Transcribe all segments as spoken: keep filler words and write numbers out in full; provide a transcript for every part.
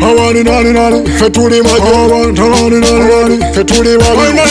Awani nani nani fetuli majoba Tawani nani nani fetuli wali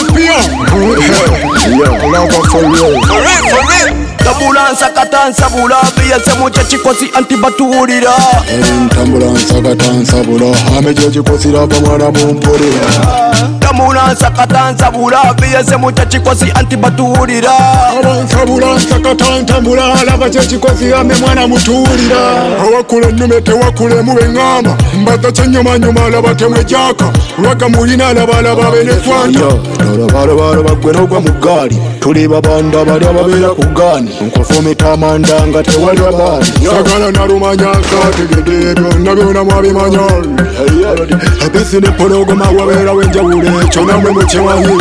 Yeah, love for real For real, for real Tambulansa katansa bula Biya se mucha chikosi antibaturira Tambulansa katansa bula Hame joji kosi rapa mwana mumpurira Tambulansa katansa bula Biya se mucha chikosi antibaturira Tambulansa katansa bula Lava joji kosi hame mwana muturira Awakule numete wakule muwe ngama Mbata chanyuma nyuma lava temwe jaka Waka mulina lava lava benefwanda Dora baro baro bagwena ugwa mugali Tuli babanda bali ababela kugani Nkofumi tamanda nga tewali wabali Sagala narumanyaka Tegedebyo nabyona mwabimanyali Abisi ne pologo mawabera wenja ule Chona mwe mchewanyi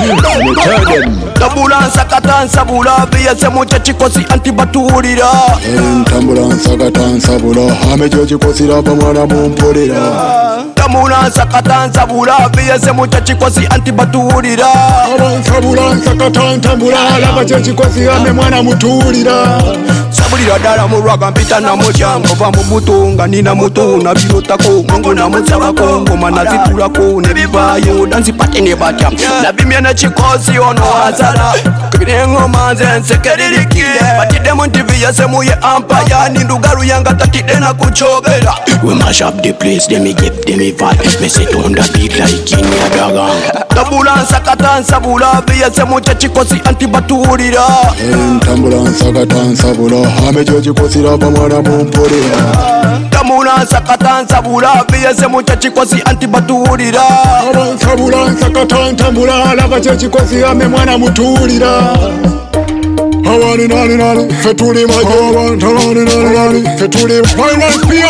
Tambulansa katansa bula Biya se mucha chikosi antibaturira Tambulansa katansa bula Hame joji kosi rapa mwana mumpurira Tambulansa katansa bula Biya se mucha chikosi antibaturira Tambulansa katansa bula Lava joji kosi hame mwana muturira Sabulira dala murwaga mpita na mojambo Va mubutunga nina mutuna Bilotako mungu na mutsabako Ngoma na zitulako nebivayo Dansi pate nebatya Nabimya na chikosi ono azara Kirengo manze nsekeririkire Batide muntivi ya semu ye ampaya Nindugaru yanga tatide na kuchogera We mash up the place, they me give them a vibe Me sit on the beat like in ya daga Tambulansa katansa bula Biya semu cha chikosi antibaturira Tambulansa katansa bula Hame joji kosi rapa mwana mumpurira Tambulansa katansa bula Biya se mucha chikosi antibaturira Tambulansa katansa bula Lava joji kosi hame mwana muturira Awani nani nani fetuli majoba Tawani nani nani fetuli wali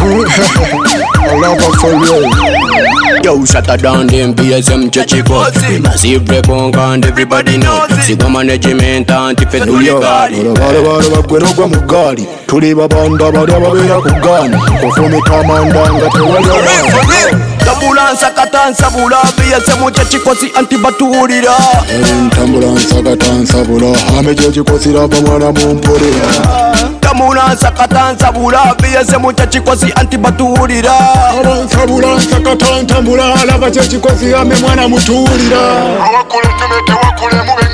I love her for real Yo, shut her down, them B S M Chachiko Massive break-on and everybody know Sigo management anti-fetulika Bale bale bagwena ugwa mugali Tuli babanda bali ababera kugani Nkofumi tamanda nga tewali wabali Tambulansa katansa bula Biya se mucha chikosi antibaturira Tambulansa katansa bula Hame joji kosi rapa mwana mumpurira Tambulansa katansa bula Biya se mucha chikosi antibaturira Tambulansa katansa bula Lava joji kosi hame mwana muturira Awakule numete wakule muwe